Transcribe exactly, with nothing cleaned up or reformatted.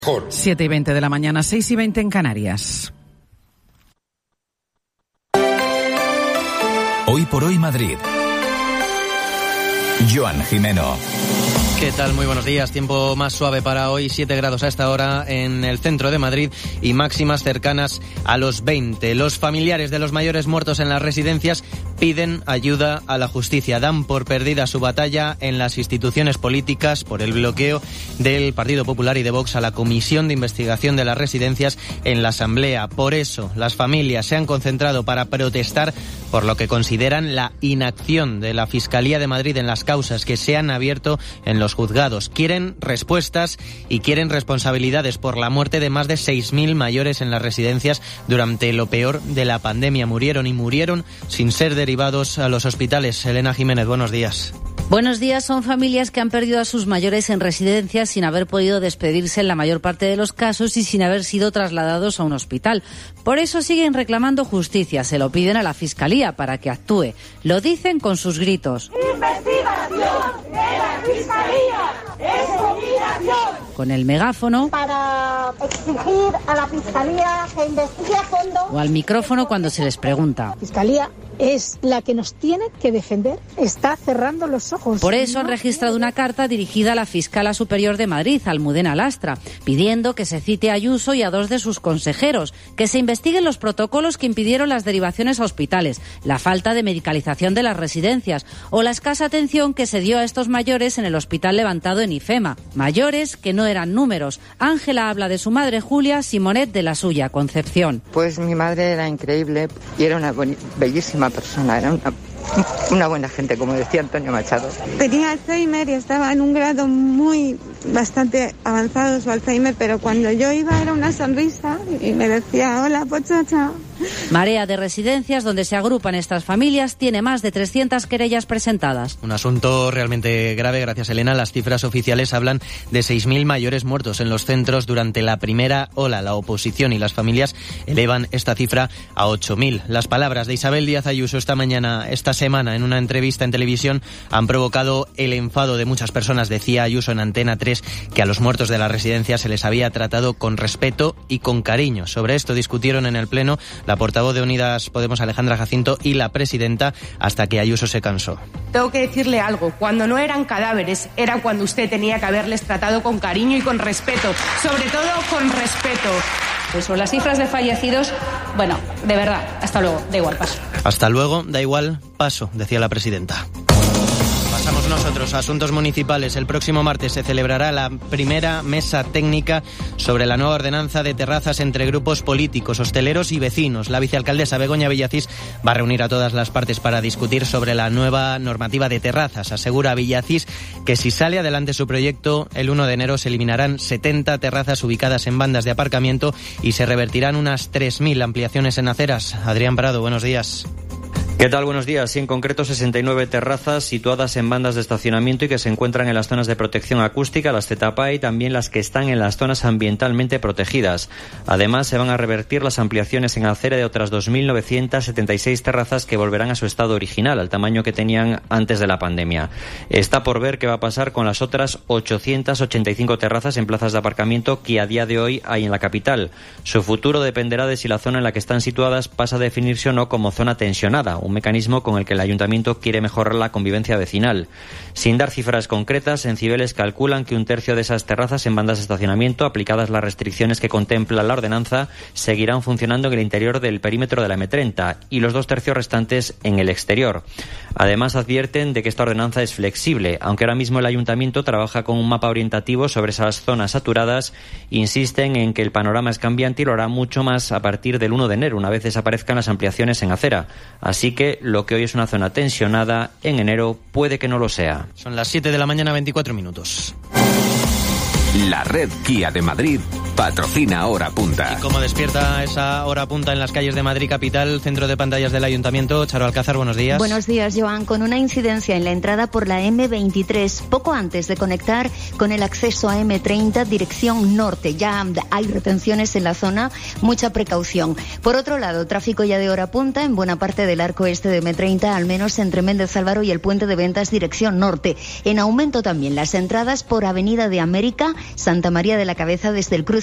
siete y veinte de la mañana, seis y veinte en Canarias. Hoy por hoy Madrid. Joan Jimeno. ¿Qué tal? Muy buenos días. Tiempo más suave para hoy, siete grados a esta hora en el centro de Madrid y máximas cercanas a los veinte. Los familiares de los mayores muertos en las residencias piden ayuda a la justicia. Dan por perdida su batalla en las instituciones políticas por el bloqueo del Partido Popular y de Vox a la Comisión de Investigación de las Residencias en la Asamblea. Por eso, las familias se han concentrado para protestar por lo que consideran la inacción de la Fiscalía de Madrid en las causas que se han abierto en los juzgados. Quieren respuestas y quieren responsabilidades por la muerte de más de seis mil mayores en las residencias durante lo peor de la pandemia. Murieron y murieron sin ser derivados a los hospitales. Elena Jiménez, buenos días. Buenos días. Son familias que han perdido a sus mayores en residencias sin haber podido despedirse en la mayor parte de los casos y sin haber sido trasladados a un hospital. Por eso siguen reclamando justicia. Se lo piden a la Fiscalía para que actúe. Lo dicen con sus gritos. ¡Investigación de la Fiscalía! ¡Es humillación! Con el megáfono. Para exigir a la Fiscalía que investigue a fondo. O al micrófono cuando se les pregunta. La Fiscalía es la que nos tiene que defender. Está cerrando los ojos. Por eso han registrado una carta dirigida a la Fiscala Superior de Madrid, Almudena Lastra, pidiendo que se cite a Ayuso y a dos de sus consejeros, que se investiguen los protocolos que impidieron las derivaciones a hospitales, la falta de medicalización de las residencias o la escasa atención que se dio a estos mayores en el hospital levantado en IFEMA. Mayores que no eran números. Ángela habla de su madre Julia, Simonet de la suya, Concepción. Pues mi madre era increíble y era una bellísima persona, era una, una buena gente, como decía Antonio Machado. Tenía Alzheimer y estaba en un grado muy, bastante avanzado su Alzheimer, pero cuando yo iba era una sonrisa y me decía, hola, pochacha. Marea de residencias donde se agrupan estas familias tiene más de trescientas querellas presentadas. Un asunto realmente grave, gracias Elena. Las cifras oficiales hablan de seis mil mayores muertos en los centros durante la primera ola. La oposición y las familias elevan esta cifra a ocho mil. Las palabras de Isabel Díaz Ayuso esta mañana, esta semana, en una entrevista en televisión, han provocado el enfado de muchas personas. Decía Ayuso en Antena tres que a los muertos de las residencias se les había tratado con respeto y con cariño. Sobre esto discutieron en el Pleno la portavoz de Unidas Podemos, Alejandra Jacinto, y la presidenta, hasta que Ayuso se cansó. Tengo que decirle algo. Cuando no eran cadáveres, era cuando usted tenía que haberles tratado con cariño y con respeto. Sobre todo con respeto. Eso, las cifras de fallecidos, bueno, de verdad, hasta luego, da igual, paso. Hasta luego, da igual, paso, decía la presidenta. Pasamos nosotros a asuntos municipales. El próximo martes se celebrará la primera mesa técnica sobre la nueva ordenanza de terrazas entre grupos políticos, hosteleros y vecinos. La vicealcaldesa Begoña Villacís va a reunir a todas las partes para discutir sobre la nueva normativa de terrazas. Asegura Villacís que si sale adelante su proyecto, el uno de enero se eliminarán setenta terrazas ubicadas en bandas de aparcamiento y se revertirán unas tres mil ampliaciones en aceras. Adrián Prado, buenos días. ¿Qué tal? Buenos días. Sí, en concreto sesenta y nueve terrazas situadas en bandas de estacionamiento y que se encuentran en las zonas de protección acústica, las Z P A, y también las que están en las zonas ambientalmente protegidas. Además, se van a revertir las ampliaciones en acera de otras dos mil novecientas setenta y seis terrazas que volverán a su estado original, al tamaño que tenían antes de la pandemia. Está por ver qué va a pasar con las otras ochocientas ochenta y cinco terrazas en plazas de aparcamiento que a día de hoy hay en la capital. Su futuro dependerá de si la zona en la que están situadas pasa a definirse o no como zona tensionada, un mecanismo con el que el ayuntamiento quiere mejorar la convivencia vecinal. Sin dar cifras concretas, en Cibeles calculan que un tercio de esas terrazas en bandas de estacionamiento, aplicadas las restricciones que contempla la ordenanza, seguirán funcionando en el interior del perímetro de la eme treinta y los dos tercios restantes en el exterior. Además, advierten de que esta ordenanza es flexible, aunque ahora mismo el ayuntamiento trabaja con un mapa orientativo sobre esas zonas saturadas. Insisten en que el panorama es cambiante y lo hará mucho más a partir del uno de enero, una vez desaparezcan las ampliaciones en acera. Así que lo que hoy es una zona tensionada, en enero puede que no lo sea. Son las siete de la mañana, veinticuatro minutos. La red Kia de Madrid patrocina Hora Punta. ¿Y cómo despierta esa hora punta en las calles de Madrid capital? Centro de pantallas del Ayuntamiento. Charo Alcázar, buenos días. Buenos días, Joan. Con una incidencia en la entrada por la eme veintitrés, poco antes de conectar con el acceso a eme treinta, dirección norte. Ya hay retenciones en la zona, mucha precaución. Por otro lado, tráfico ya de hora punta en buena parte del arco este de eme treinta, al menos entre Méndez Álvaro y el puente de Ventas, dirección norte. En aumento también las entradas por Avenida de América, Santa María de la Cabeza desde el cruce